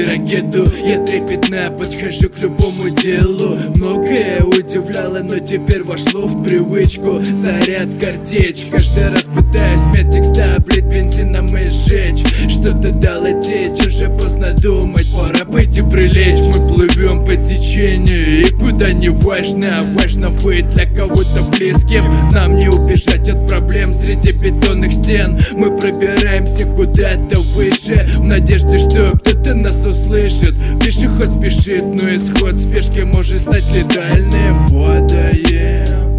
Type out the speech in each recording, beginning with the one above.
ракету. Я трепетно подхожу к любому делу. Многое удивляло, но теперь вошло в привычку. Заряд картечь, каждый раз пытаюсь мять текста, облить бензином и сжечь. Что-то дало течь, уже поздно думать, пора пойти прилечь. Мы плывем по течению, и куда не важно. Важно быть для кого-то близким. Нам не убежать от проблем среди бетонных стен. Мы пробираемся куда-то выше, в надежде, что кто-то нас услышит. Пешеход спешит, но исход спешки может стать летальным. Падаем,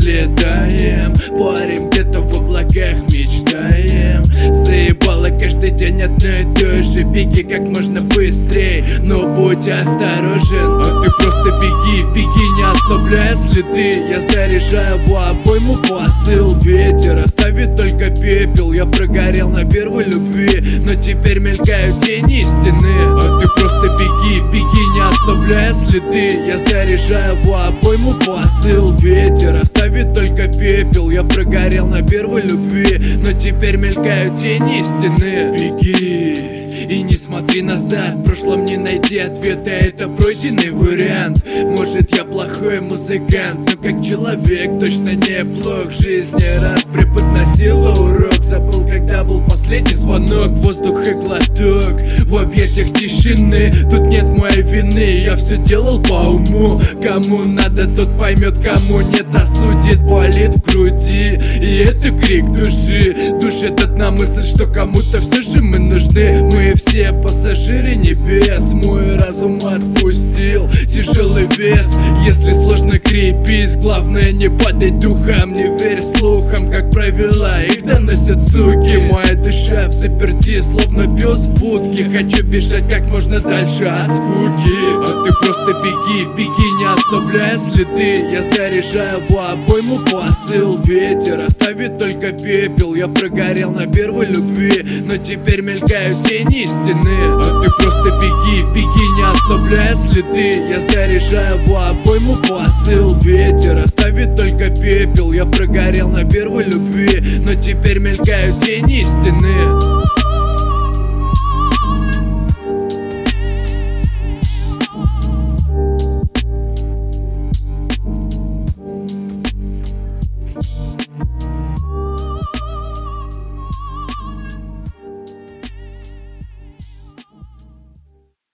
взлетаем, парим где-то в облаках, мечтаем. Заебало каждый день одно и то же. Беги как можно быстрее, но будь осторожен. А ты просто беги, беги, не оставляя следы. Я заряжаю в обойму посыл. Ветер оставит только пепел. Я прогорел на первой любви, но теперь мелькают тени стены. А ты просто беги, беги, не оставляя следы. Я заряжаю в обойму посыл. Ветер оставит только пепел. Я прогорел на первой любви, но теперь мелькают тени стены. Беги и не смотри назад, в прошлом не найти ответа, это пройденный вариант. Может, я плохой музыкант, но как человек точно неплох. Жизнь не раз преподносила урок, забыл, когда был последний звонок. Воздух и глоток в объятиях тишины. Тут нет моей вины, я все делал по уму. Кому надо, тот поймет, кому нет, осудит. Болит в груди, и это крик души. Душит одна мысль, что кому-то все же мы нужны. Мы все пассажиры небес. Мой разум отпустил тяжелый вес. Если сложно, крепись, главное не падай духом. Не верь слухам, как правило, их доносят суки. Моя душа в заперти, словно пес в будке. Хочу бежать как можно дальше от скуки. А ты просто беги, беги, не оставляя следы. Я заряжаю в обойму посыл. Ветер оставит только пепел. Я прогорел на первой любви, но теперь мелькают тени стены. А ты просто беги, беги, не оставляя следы. Я заряжаю в обойму посыл. Ветер оставит только пепел. Я прогорел на первой любви, но теперь мелькают тени стены.